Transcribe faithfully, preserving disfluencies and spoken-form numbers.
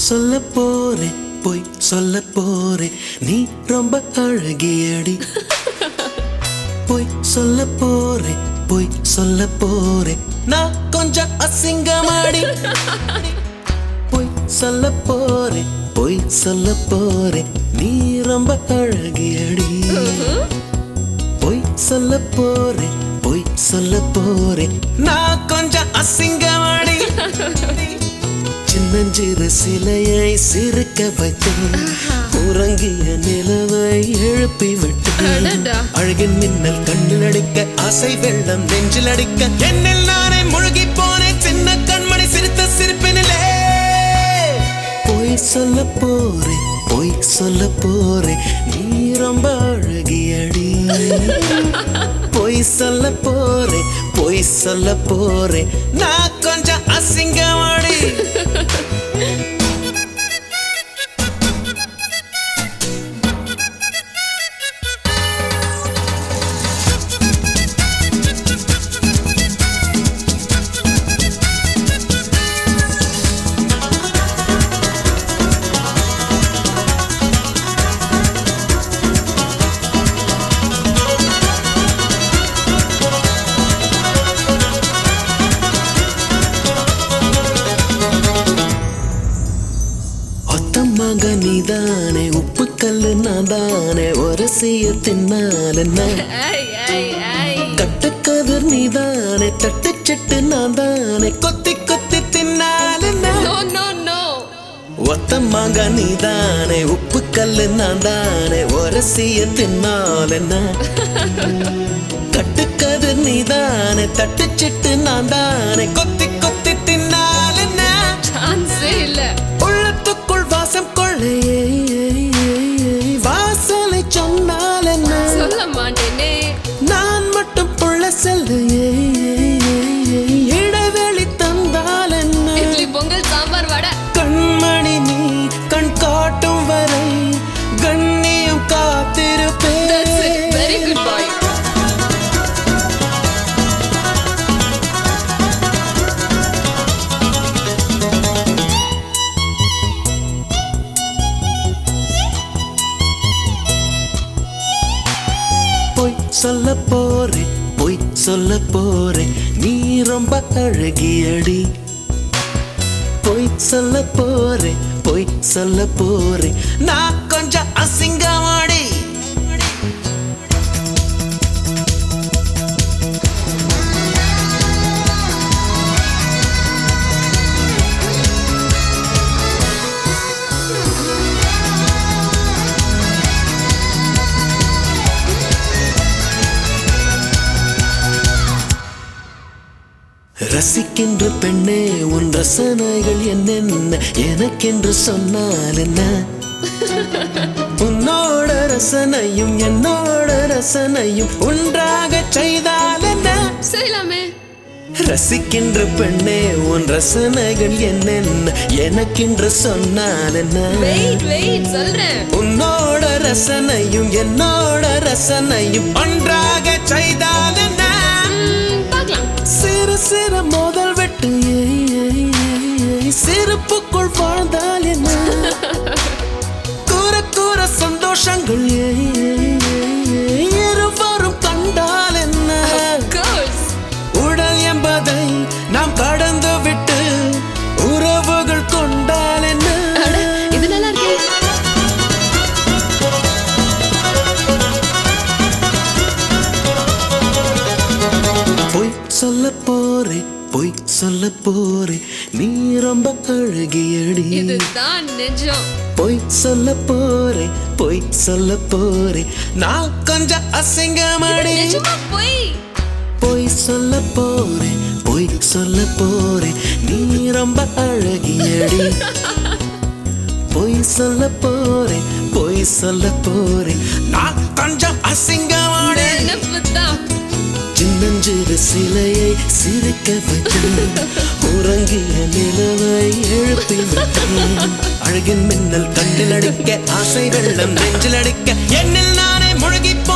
சொல்ல போறே போய் சொல்ல போறே நீ ரொம்ப அழகியடி போய் சொல்ல போறே போய் சொல்ல போறே நான் கொஞ்சம் அசிங்கமாடி போய் சொல்ல போறே போய் சொல்ல போறே நீ ரொம்ப அழகியடி போய் சொல்ல போறே போய் சொல்ல போறே நான் கொஞ்சம் அசிங்கமாடி சின்னஞ்சிறு சிலையை சிரிக்க வைத்தேன் உறங்கிய நிலவை எழுப்பி விட்டேன் அழகின் மின்னல் கண்ணில் அடிக்க ஆசை வெள்ளம் நெஞ்சில் அடிக்க என்னில் நானே முழுகி போனேன் சின்ன கண்மணி சிரித்த சிரிப்பினிலே போய் சொல்ல போறே போய் சொல்ல போறே நீ ரொம்ப அழகியடி போய் சொல்ல போறே போய் சொல்ல போறே நான் கொஞ்சம் அசிங்கமாடி நீதானே உப்பு கல்லு நான் தானே ஒரசிய தின்னால கட்டுக்கதிர் நீதானே தட்டு செட்டு நான் தானே கொத்தி கொத்தி தின்னால ஒத்தம்மாங்க நீதானே உப்பு கல்லு நான் தானே ஒரசிய தின்னால கட்டுக்கதிர் நீதானே தட்டு செட்டு நான் தானே கொத்தி கொத்தி தின்னால உள்ளத்துக்குள் வாசம் கொள்ளையே வாசலை சொன்னால் என்ன சொல்ல மாட்டேனே நான் மட்டும் புள்ள செல்லையே இடைவெளி தந்தால் என்ன இட்லி பொங்கல் சாம்பார் வடை கண்மணி நீ கண் காட்டும் வரை கண்ணியம் காத்திருப்பேன் வெரி குட் பாய் சொல்ல போறே போய் சொல்ல போறே நீ ரொம்ப அழகியடி போய் சொல்ல போறே போய் சொல்ல போறே நான் கொஞ்சம் அசிங்கமாடி ரசிக்கின்ற பெண்ணே உன் ரசனைகள் என்னென்ன எனக்கென்று சொன்னால் என்ன உன்னோட ரசனையும் என்னோட ரசனையும் ஒன்றாக செய்தால் என்ன செய்யலாமே ரசிக்கின்ற பெண்ணே உன் ரசனைகள் என்னென்ன எனக்கென்று சொன்னால் என்ன வெயிட் வெயிட் சொல்றேன் உன்னோட ரசனையும் என்னோட ரசனையும் ஒன்றாக செய்தால் என்ன சிறு சிறு மோதல் வெட்டு சிறப்புக்குள் வாழ்ந்தால் என்ன கூற கூற சந்தோஷங்கள் இருவரும் கண்டால் என்ன உடல் என்பதை நாம் கடந்து விட்டு உறவுகள் கொண்டால் என்ன இது நல்லா இருக்கு போய் சொல்ல போறே போய் சொல்ல போறே நீ ரொம்ப அழகியடி இதுதான் நிஜம் போய் சொல்ல போறே போய் சொல்ல போறே நான் கொஞ்சம் அசிங்கமாடி போய் போய் சொல்ல போறே போய் சொல்ல போறே நீ ரொம்ப அழகியடி போய் சொல்ல போறே போய் சொல்ல போறே நான் கொஞ்சம் அசிங்கமாடி சின்னஞ்சிறு சிலையை சிரிக்க வைத்தேன் உறங்கிய நிலவை எழுப்பி விட்டேன் அழகின் மின்னல் கண்ணில் அடிக்க ஆசை வெள்ளம் நெஞ்சில் அடிக்க என்னில் நானே முழுகி